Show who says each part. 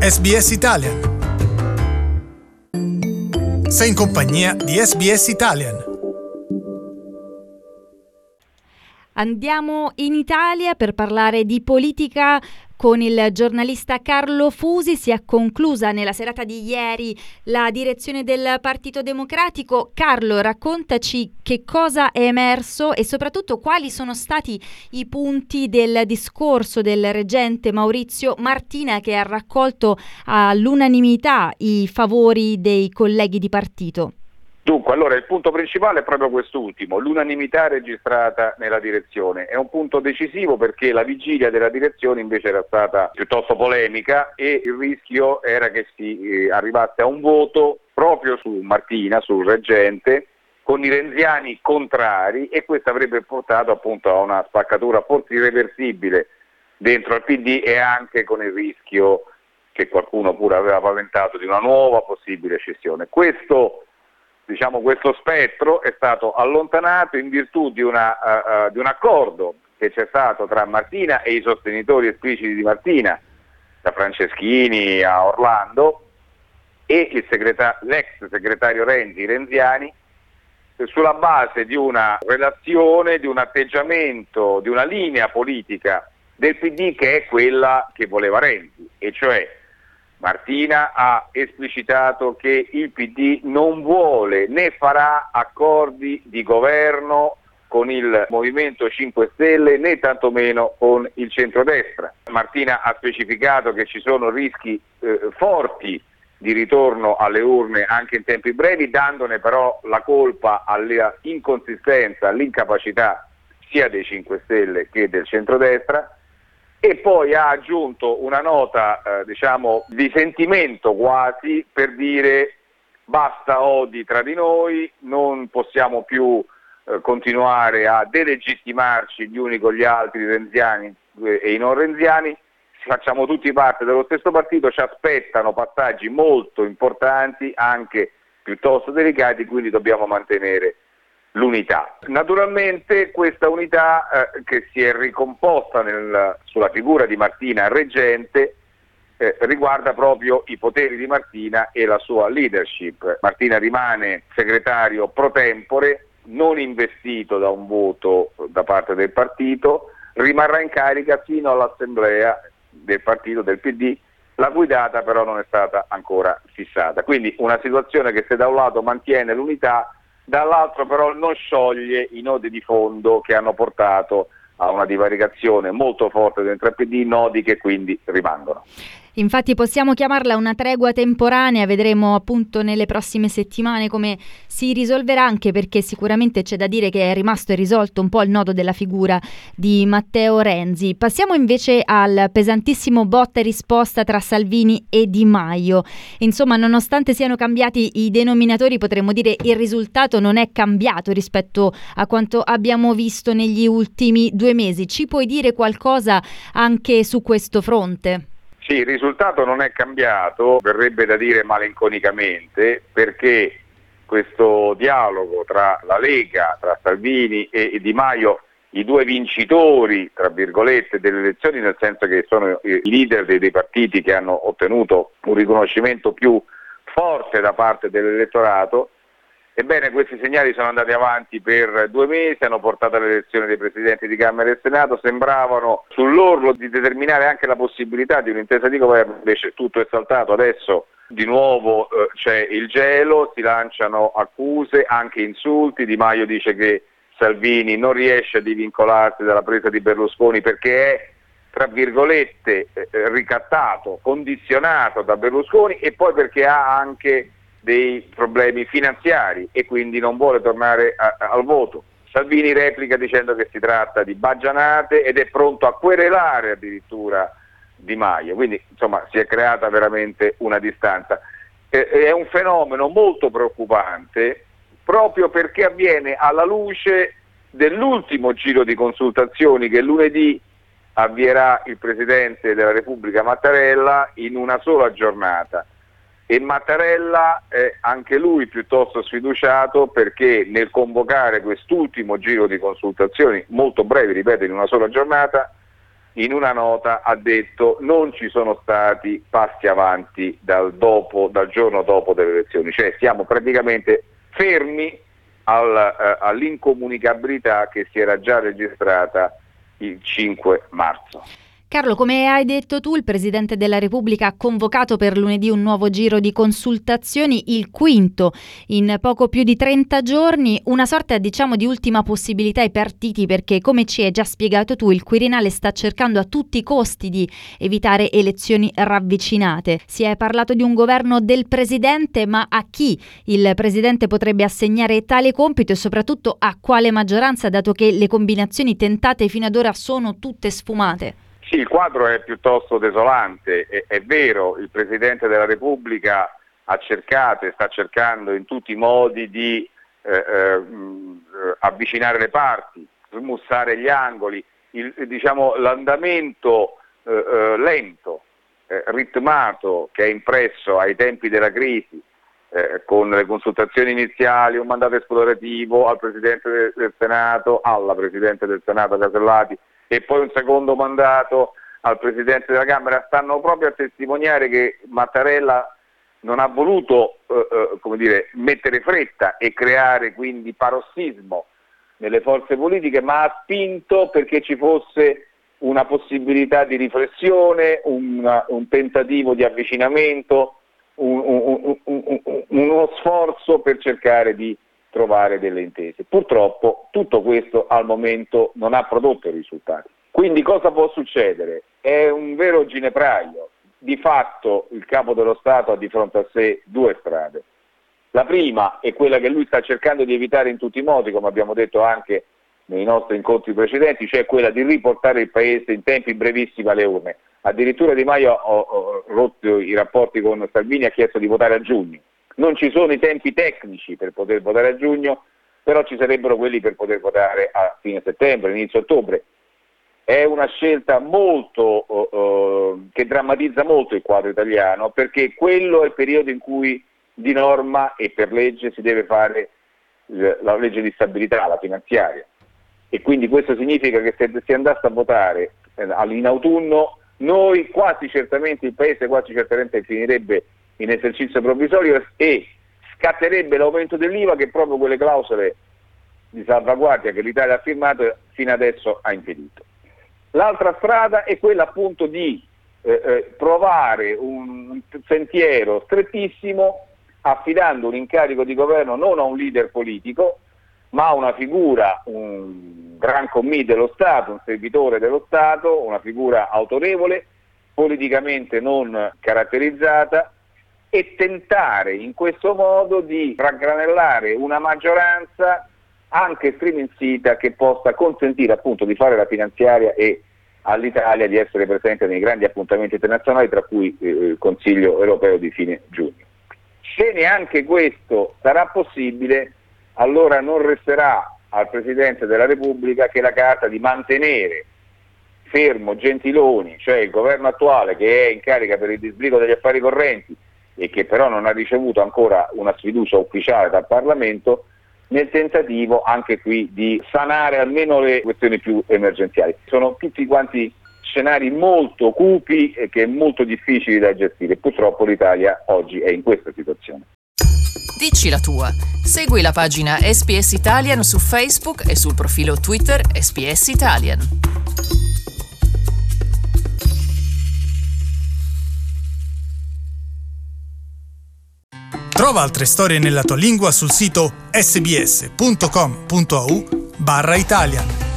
Speaker 1: SBS Italian. Sei in compagnia di SBS Italian.
Speaker 2: Andiamo in Italia per parlare di politica con il giornalista Carlo Fusi. Si è conclusa nella serata di ieri la direzione del Partito Democratico. Carlo, raccontaci che cosa è emerso e soprattutto quali sono stati i punti del discorso del reggente Maurizio Martina, che ha raccolto all'unanimità i favori dei colleghi di partito.
Speaker 3: Dunque, allora il punto principale è proprio quest'ultimo, l'unanimità registrata nella direzione. È un punto decisivo perché la vigilia della direzione invece era stata piuttosto polemica e il rischio era che si arrivasse a un voto proprio su Martina, sul reggente, con i renziani contrari, e questo avrebbe portato appunto a una spaccatura forse irreversibile dentro al PD, e anche con il rischio che qualcuno pure aveva paventato di una nuova possibile scissione. Questo spettro è stato allontanato in virtù di un accordo che c'è stato tra Martina e i sostenitori espliciti di Martina, da Franceschini a Orlando, e l'ex segretario Renziani, sulla base di una relazione, di un atteggiamento, di una linea politica del PD che è quella che voleva Renzi, e cioè Martina ha esplicitato che il PD non vuole né farà accordi di governo con il Movimento 5 Stelle né tantomeno con il centrodestra. Martina ha specificato che ci sono rischi forti di ritorno alle urne anche in tempi brevi, dandone però la colpa alla inconsistenza, all'incapacità sia dei 5 Stelle che del centrodestra. E poi ha aggiunto una nota di sentimento quasi, per dire basta odi tra di noi, non possiamo più continuare a delegittimarci gli uni con gli altri, renziani e i non renziani, facciamo tutti parte dello stesso partito, ci aspettano passaggi molto importanti, anche piuttosto delicati, quindi dobbiamo mantenere l'unità. Naturalmente questa unità che si è ricomposta sulla figura di Martina reggente riguarda proprio i poteri di Martina e la sua leadership. Martina rimane segretario pro tempore, non investito da un voto da parte del partito, rimarrà in carica fino all'assemblea del partito del PD, la cui data però non è stata ancora fissata. Quindi una situazione che, se da un lato mantiene l'unità, dall'altro però non scioglie i nodi di fondo che hanno portato a una divaricazione molto forte dentro il PD, nodi che quindi rimangono.
Speaker 2: Infatti possiamo chiamarla una tregua temporanea, vedremo appunto nelle prossime settimane come si risolverà, anche perché sicuramente c'è da dire che è rimasto irrisolto un po' il nodo della figura di Matteo Renzi. Passiamo invece al pesantissimo botta e risposta tra Salvini e Di Maio. Insomma, nonostante siano cambiati i denominatori, potremmo dire il risultato non è cambiato rispetto a quanto abbiamo visto negli ultimi 2 mesi. Ci puoi dire qualcosa anche su questo fronte?
Speaker 3: Sì, il risultato non è cambiato, verrebbe da dire malinconicamente, perché questo dialogo tra la Lega, tra Salvini e Di Maio, i due vincitori, tra virgolette, delle elezioni, nel senso che sono i leader dei partiti che hanno ottenuto un riconoscimento più forte da parte dell'elettorato, ebbene questi segnali sono andati avanti per 2 mesi, hanno portato all'elezione dei presidenti di Camera e Senato, sembravano sull'orlo di determinare anche la possibilità di un'intesa di governo, invece tutto è saltato. Adesso di nuovo c'è il gelo, si lanciano accuse, anche insulti. Di Maio dice che Salvini non riesce a divincolarsi dalla presa di Berlusconi perché è, tra virgolette, ricattato, condizionato da Berlusconi, e poi perché ha anche dei problemi finanziari e quindi non vuole tornare al voto. Salvini replica dicendo che si tratta di baggianate ed è pronto a querelare addirittura Di Maio, quindi insomma si è creata veramente una distanza. È un fenomeno molto preoccupante proprio perché avviene alla luce dell'ultimo giro di consultazioni che lunedì avvierà il Presidente della Repubblica Mattarella in una sola giornata. E Mattarella è anche lui piuttosto sfiduciato perché nel convocare quest'ultimo giro di consultazioni, molto brevi, ripeto, in una sola giornata, in una nota ha detto non ci sono stati passi avanti dal giorno dopo delle elezioni, cioè siamo praticamente fermi all'incomunicabilità che si era già registrata il 5 marzo.
Speaker 2: Carlo, come hai detto tu, il Presidente della Repubblica ha convocato per lunedì un nuovo giro di consultazioni, il quinto in poco più di 30 giorni, una sorta di ultima possibilità ai partiti perché, come ci hai già spiegato tu, il Quirinale sta cercando a tutti i costi di evitare elezioni ravvicinate. Si è parlato di un governo del Presidente, ma a chi il Presidente potrebbe assegnare tale compito e soprattutto a quale maggioranza, dato che le combinazioni tentate fino ad ora sono tutte sfumate?
Speaker 3: Sì, il quadro è piuttosto desolante, è vero, il Presidente della Repubblica ha cercato e sta cercando in tutti i modi di avvicinare le parti, smussare gli angoli, l'andamento lento, ritmato che è impresso ai tempi della crisi, con le consultazioni iniziali, un mandato esplorativo al Presidente del Senato, alla Presidente del Senato Casellati, e poi un secondo mandato al Presidente della Camera, stanno proprio a testimoniare che Mattarella non ha voluto mettere fretta e creare quindi parossismo nelle forze politiche, ma ha spinto perché ci fosse una possibilità di riflessione, un tentativo di avvicinamento, uno sforzo per cercare di trovare delle intese. Purtroppo tutto questo al momento non ha prodotto risultati. Quindi cosa può succedere? È un vero ginepraio. Di fatto il Capo dello Stato ha di fronte a sé due strade. La prima è quella che lui sta cercando di evitare in tutti i modi, come abbiamo detto anche nei nostri incontri precedenti, cioè quella di riportare il Paese in tempi brevissimi alle urne. Addirittura Di Maio ha rotto i rapporti con Salvini e ha chiesto di votare a giugno. Non ci sono i tempi tecnici per poter votare a giugno, però ci sarebbero quelli per poter votare a fine settembre, inizio ottobre. È una scelta molto che drammatizza molto il quadro italiano, perché quello è il periodo in cui di norma e per legge si deve fare la legge di stabilità, la finanziaria. E quindi questo significa che se si andasse a votare in autunno, il Paese quasi certamente finirebbe in esercizio provvisorio e scatterebbe l'aumento dell'IVA, che proprio quelle clausole di salvaguardia che l'Italia ha firmato fino adesso ha impedito. L'altra strada è quella appunto di provare un sentiero strettissimo, affidando un incarico di governo non a un leader politico, ma a una figura, un gran commì dello Stato, un servitore dello Stato, una figura autorevole, politicamente non caratterizzata, e tentare in questo modo di raggranellare una maggioranza anche striminzita che possa consentire appunto di fare la finanziaria e all'Italia di essere presente nei grandi appuntamenti internazionali, tra cui il Consiglio europeo di fine giugno. Se neanche questo sarà possibile, allora non resterà al Presidente della Repubblica che la carta di mantenere fermo Gentiloni, cioè il governo attuale che è in carica per il disbrigo degli affari correnti e che però non ha ricevuto ancora una sfiducia ufficiale dal Parlamento, nel tentativo anche qui di sanare almeno le questioni più emergenziali. Sono tutti quanti scenari molto cupi e che è molto difficili da gestire. Purtroppo l'Italia oggi è in questa situazione.
Speaker 4: Dici la tua. Segui la pagina SPS Italian su Facebook e sul profilo Twitter SPS Italian.
Speaker 1: Trova altre storie nella tua lingua sul sito sbs.com.au/Italian.